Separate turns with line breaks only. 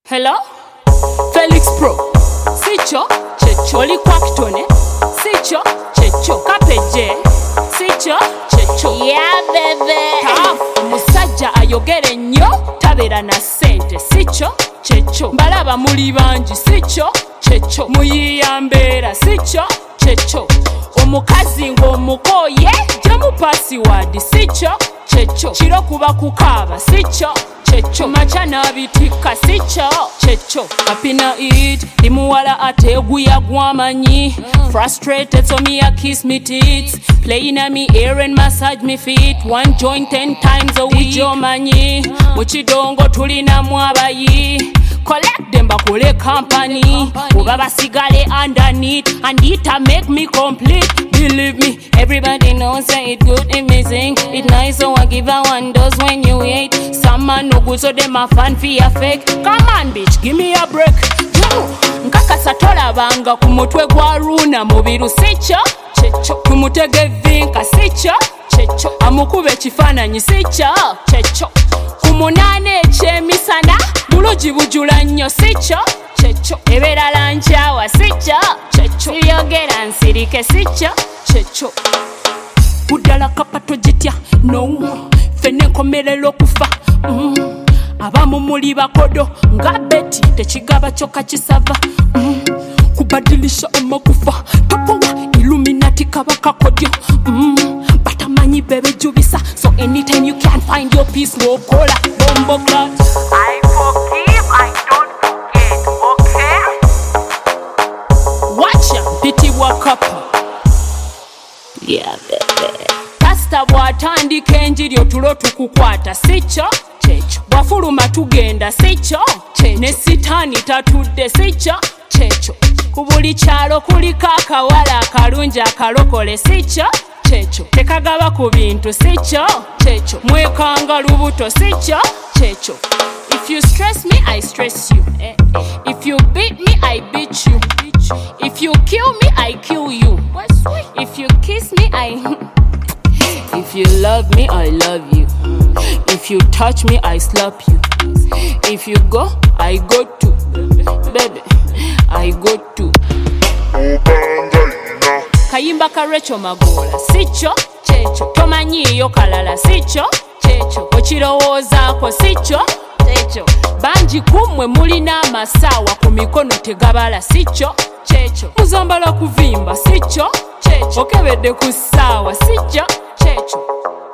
Hello? Felix Pro. Sicho, checho. Oli Quacktone. Sicho, checho. Kapeje. Sicho, checho.
Yeah, baby.
Tough. Musajja ayogere nnyo tabeera na ssente. Sicho, checho. Mbalaba muli bangi. Sicho, checho. Muyiiya mbeera. Sicho, checho. Omukazi ng'omukooye gyamu password. Sicho, checho. Kiro kuba kukaaba. Sicho, checho. Macha n'abitikka. Sicho, checho. Kapina it ndi muwala ate guya gwamanyi. Frustrated so me a kiss me tits. Playing at me ear and massage me feet. One joint 10 times a week. Ujomanyi mukidongo tulinamu abayi. Collect them bakole company. Oba basigale underneath. And it make me complete. Believe me, everybody knows that it good, it amazing. It nice so I give her one dose when you eat. Some man no good so them a fan for your fake. Come on bitch, give me a break. Nkakasa tolabanga ku mutwe gwa Runa mubiru. Sicho, checho. Tumutege vinka. Sicho, checho. Amukube ekifaananyi. Sicho, checho. Ku munaana ekyemisana bulungi bujula nnyo. Sicho, checho. Ebeerala nkyawa. Sicho, checho. Siyogera nsirike. Sicho, checho. Buddala kapato gitya no fene nkomerera okufa. Abamu muli bakodo nga beti tekigaba kyokka kisava. Kubadilisha amakufa topowa Illuminati kabaka kodyo. Batamanyi bebe jubisa. So anytime you can't find your peace wokola bombo clat.
I forgive, I don't forget, okay?
Watch ya piti wakapa.
Yeah, baby.
Pastor bw'atandika enjiri otulo tukukwata. Sicho, checho. Bwafuluma tugenda. Sicho, checho. Ne sitaani tatudde. Sicho, checho. Ku buli kyalo kuliko akawala akalungi akalokole. Sicho, checho. Tekagaba ku bintu. Sicho, checho. Mwekanga lubuto. Sicho, checho. If you stress me, I stress you. If you beat me, I beat you. If you kill me, I kill you. If you kiss me, If you love me, I love you. If you touch me, I slap you. If you go, I go too. Baby, I go too. Kayimba ka Rachel Magola. Sicho, checho. Tomanyiyo kalala. Sicho, checho. Okirowoozaako. Sicho, checho. Bangi kumwe mulina amasaawa ku mikono tegabala. Sicho, checho. Muzambala kuvimba. Sicho, checho. Okebedde ku ssaawa. Sicho, checho.